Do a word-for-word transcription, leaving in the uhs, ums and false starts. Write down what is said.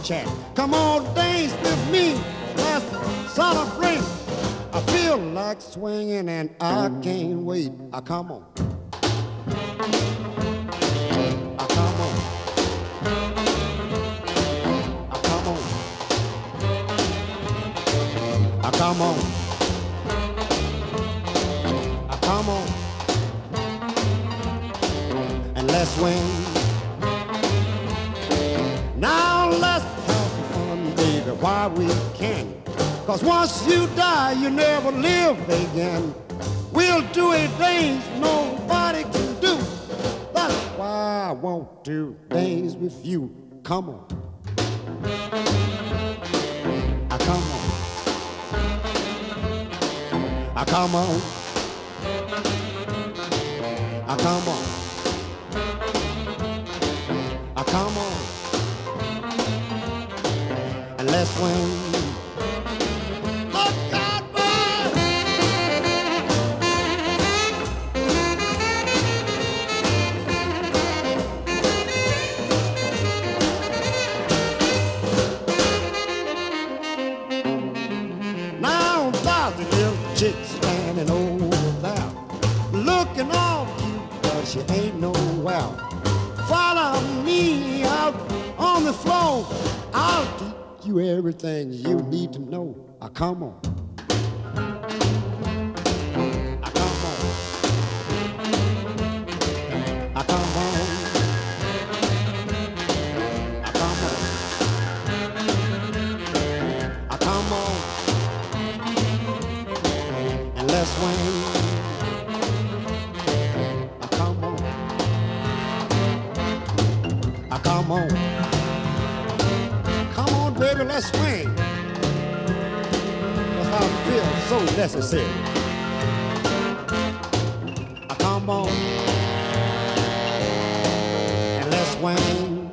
chat. Come on, dance with me. Let's celebrate. I feel like swinging and I can't wait. Ah, come on. Ah, come on. Ah, come on. Ah, come on. Ah, come on. And let's swing. Now let's have fun, baby, while we can. Cause once you die, you never live again. We'll do a things nobody can do. That's why I want to dance with you. Come on. Ah, come on. Ah, come on. Ah, come on. Ah, come on. And let's swing. Chick standing over there, looking all cute, but she ain't nowhere. Follow me out on the floor. I'll teach you everything you need to know. Ah, come on. Ah, come on. Ah, come on. Ah, come on. Ah, come on. Let's swing. Ah, come on. Ah, come on. Come on, baby, let's swing. That's how I feel, so necessary. Ah, come on. And let's swing.